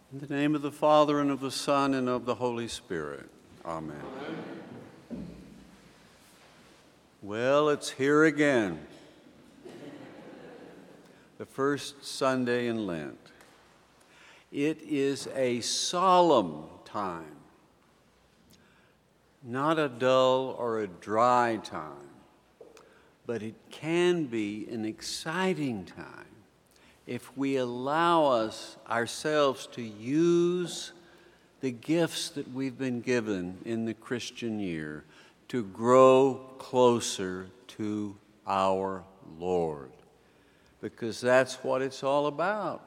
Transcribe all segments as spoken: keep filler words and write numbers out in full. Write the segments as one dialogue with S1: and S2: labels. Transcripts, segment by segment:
S1: In the name of the Father, and of the Son, and of the Holy Spirit. Amen. Amen. Well, it's here again. The first Sunday in Lent. It is a solemn time, not a dull or a dry time, but it can be an exciting time if we allow us ourselves to use the gifts that we've been given in the Christian year to grow closer to our Lord. Because that's what it's all about,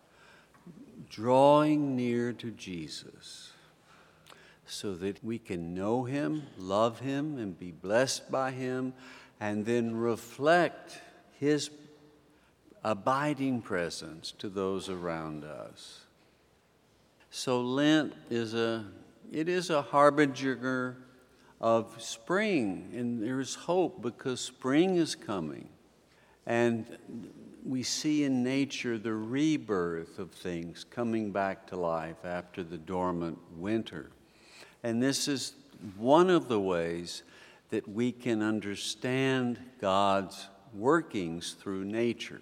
S1: drawing near to Jesus so that we can know Him, love Him, and be blessed by Him, and then reflect His abiding presence to those around us. So Lent is a, it is a harbinger of spring, and there's hope because spring is coming. And we see in nature the rebirth of things coming back to life after the dormant winter. And this is one of the ways that we can understand God's workings through nature.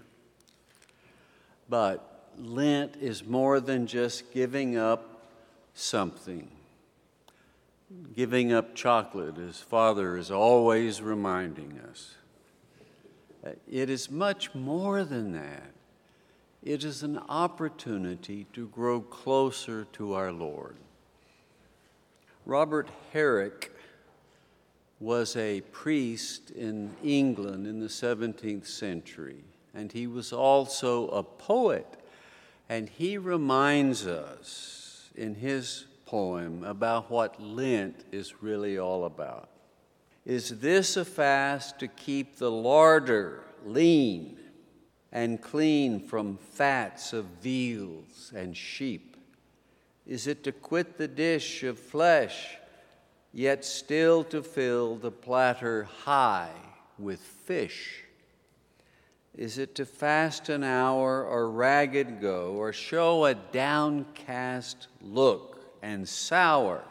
S1: But Lent is more than just giving up something. Giving up chocolate, as Father is always reminding us. It is much more than that. It is an opportunity to grow closer to our Lord. Robert Herrick was a priest in England in the seventeenth century. And he was also a poet, and he reminds us in his poem about what Lent is really all about. Is this a fast to keep the larder lean and clean from fats of veals and sheep? Is it to quit the dish of flesh, yet still to fill the platter high with fish? Is it to fast an hour or ragged go, or show a downcast look and sour?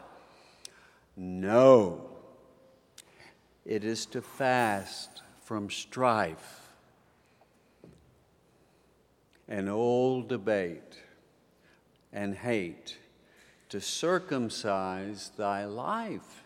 S1: No. It is to fast from strife, and old debate and hate, to circumcise thy life,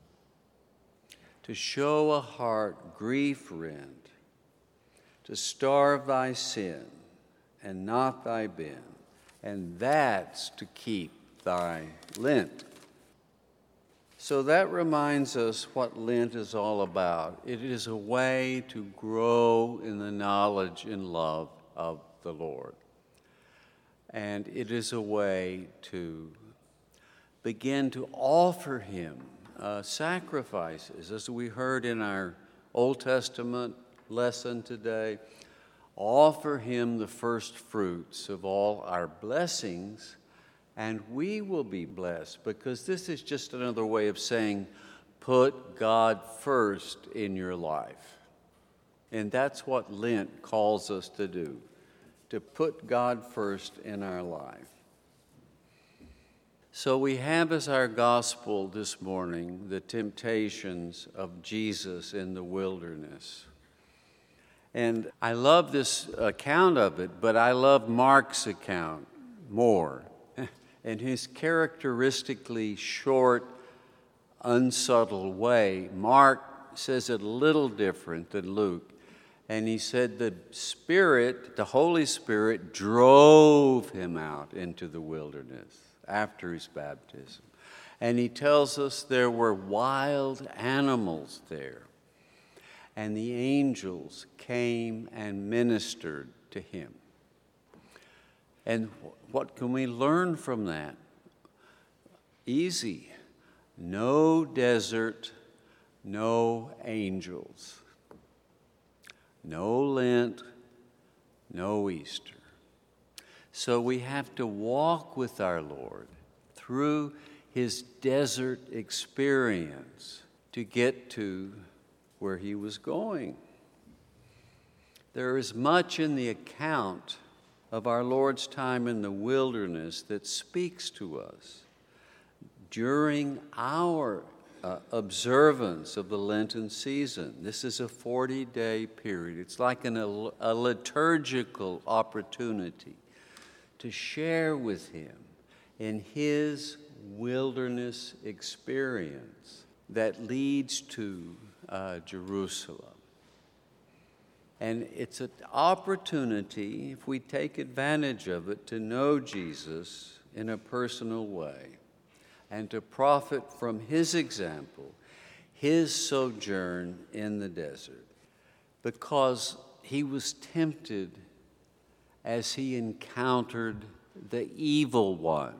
S1: to show a heart grief-rent, to starve thy sin and not thy bin, and that's to keep thy Lent. So that reminds us what Lent is all about. It is a way to grow in the knowledge and love of the Lord. And it is a way to begin to offer Him uh, sacrifices, as we heard in our Old Testament lesson today. Offer Him the first fruits of all our blessings, and we will be blessed, because this is just another way of saying, put God first in your life. And that's what Lent calls us to do, to put God first in our life. So we have as our gospel this morning the temptations of Jesus in the wilderness. And I love this account of it, but I love Mark's account more. In his characteristically short, unsubtle way, Mark says it a little different than Luke. And he said the Spirit, the Holy Spirit, drove him out into the wilderness after his baptism. And he tells us there were wild animals there. And the angels came and ministered to him. And what can we learn from that? Easy. No desert, no angels. No Lent, no Easter. So we have to walk with our Lord through His desert experience to get to where He was going. There is much in the account of our Lord's time in the wilderness that speaks to us during our uh, observance of the Lenten season. This is a forty-day period. It's like an, a, a liturgical opportunity to share with him in his wilderness experience that leads to uh, Jerusalem. And it's an opportunity, if we take advantage of it, to know Jesus in a personal way and to profit from his example, his sojourn in the desert, because he was tempted as he encountered the evil one.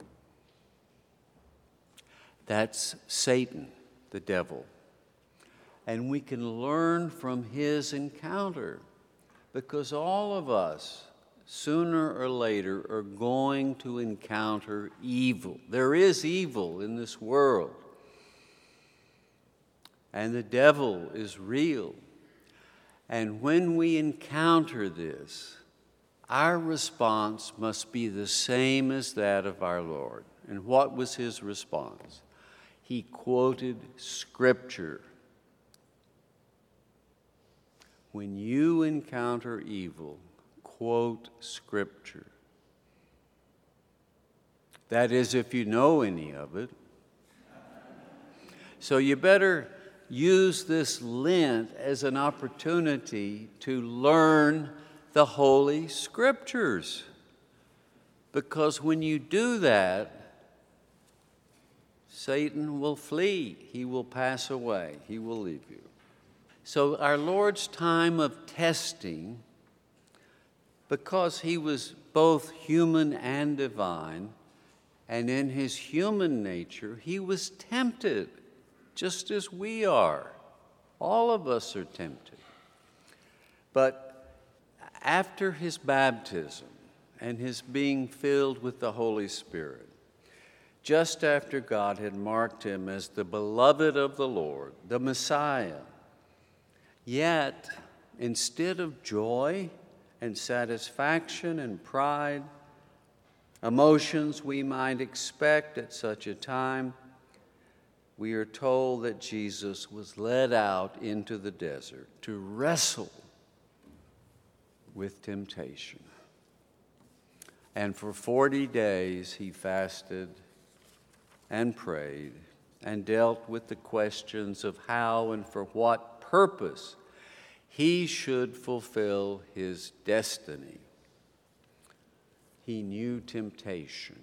S1: That's Satan, the devil. And we can learn from his encounter, because all of us, sooner or later, are going to encounter evil. There is evil in this world, and the devil is real. And when we encounter this, our response must be the same as that of our Lord. And what was his response? He quoted Scripture. When you encounter evil, quote Scripture. That is, if you know any of it. So you better use this Lent as an opportunity to learn the Holy Scriptures. Because when you do that, Satan will flee. He will pass away. He will leave you. So our Lord's time of testing, because he was both human and divine, and in his human nature, he was tempted, just as we are. All of us are tempted. But after his baptism and his being filled with the Holy Spirit, just after God had marked him as the beloved of the Lord, the Messiah, yet instead of joy and satisfaction and pride, emotions we might expect at such a time, we are told that Jesus was led out into the desert to wrestle with temptation. And for forty days he fasted and prayed and dealt with the questions of how and for what purpose he should fulfill his destiny. He knew temptation.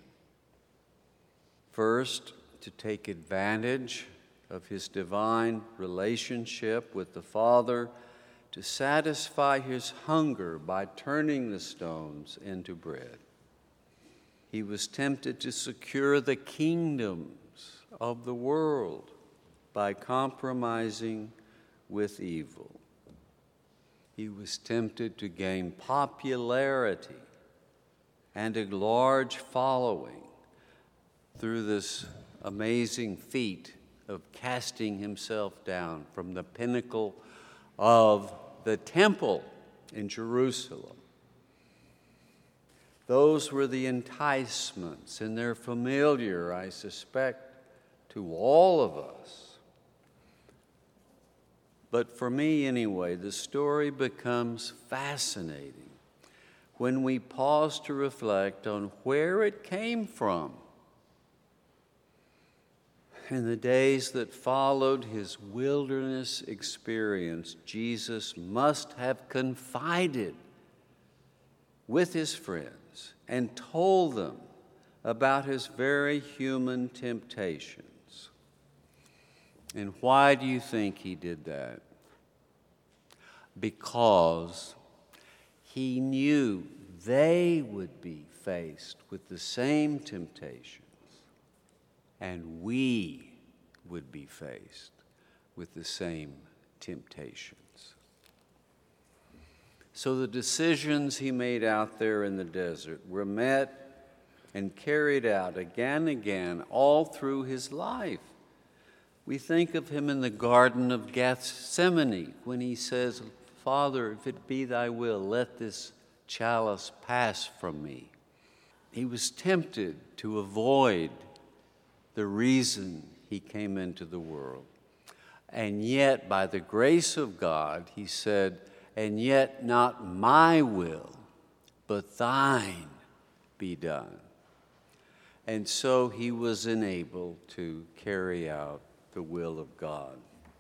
S1: First, to take advantage of his divine relationship with the Father, to satisfy his hunger by turning the stones into bread. He was tempted to secure the kingdoms of the world by compromising with evil. He was tempted to gain popularity and a large following through this amazing feat of casting himself down from the pinnacle of the temple in Jerusalem. Those were the enticements, and they're familiar, I suspect, to all of us. But for me, anyway, the story becomes fascinating when we pause to reflect on where it came from. In the days that followed his wilderness experience, Jesus must have confided with his friends and told them about his very human temptations. And why do you think he did that? Because he knew they would be faced with the same temptations, and we would be faced with the same temptations. So the decisions he made out there in the desert were met and carried out again and again all through his life. We think of him in the Garden of Gethsemane when he says, "Father, if it be thy will, let this chalice pass from me. He was tempted to avoid the reason he came into the world. And yet, by the grace of God, he said, and yet not my will, but thine be done. And so he was enabled to carry out the will of God.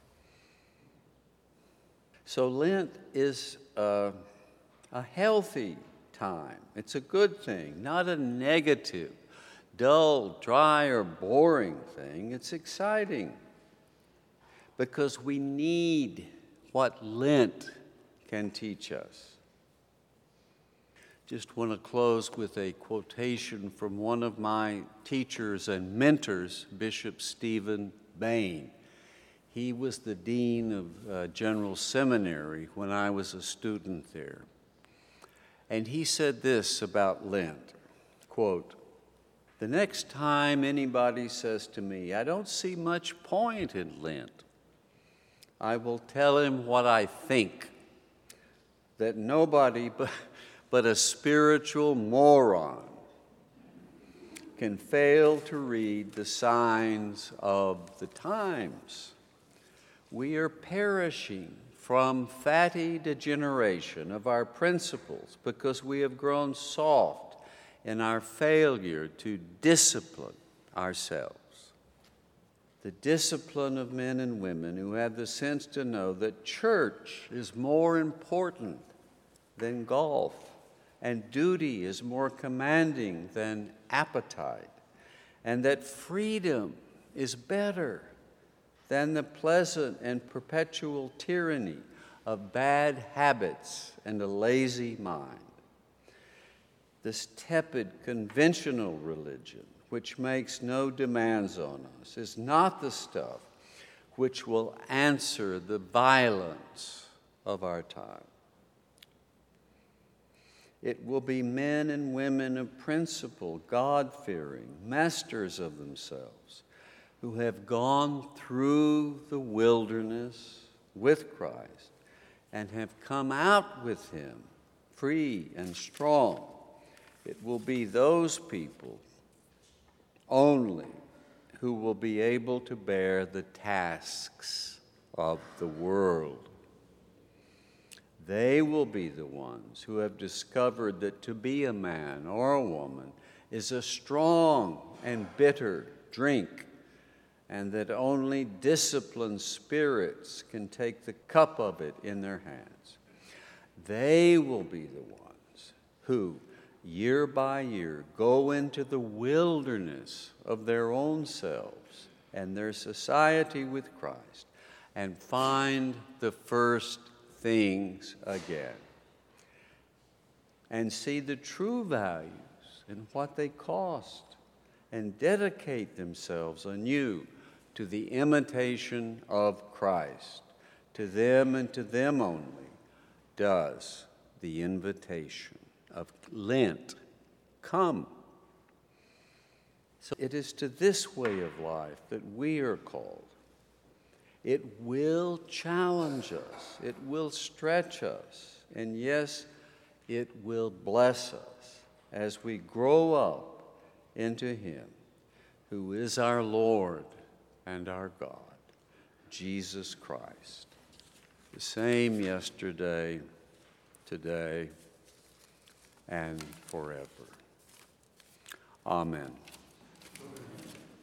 S1: So Lent is a, a healthy time. It's a good thing, not a negative, dull, dry, or boring thing. It's exciting because we need what Lent can teach us. Just want to close with a quotation from one of my teachers and mentors, Bishop Stephen Bain. He was the dean of uh, General Seminary when I was a student there. And he said this about Lent, quote, "The next time anybody says to me, 'I don't see much point in Lent,' I will tell him what I think, that nobody but, but a spiritual moron can fail to read the signs of the times. We are perishing from fatty degeneration of our principles because we have grown soft in our failure to discipline ourselves. The discipline of men and women who have the sense to know that church is more important than golf, and duty is more commanding than appetite, and that freedom is better than the pleasant and perpetual tyranny of bad habits and a lazy mind. This tepid, conventional religion, which makes no demands on us, is not the stuff which will answer the violence of our time. It will be men and women of principle, God-fearing, masters of themselves, who have gone through the wilderness with Christ and have come out with him free and strong. It will be those people only who will be able to bear the tasks of the world. They will be the ones who have discovered that to be a man or a woman is a strong and bitter drink, and that only disciplined spirits can take the cup of it in their hands. They will be the ones who, year by year, go into the wilderness of their own selves and their society with Christ and find the first things again and see the true values and what they cost and dedicate themselves anew to the imitation of Christ. To them and to them only does the invitation of Lent come. So it is to this way of life that we are called. It will challenge us. It will stretch us. And yes, it will bless us as we grow up into him who is our Lord and our God, Jesus Christ, the same yesterday, today, and forever. Amen.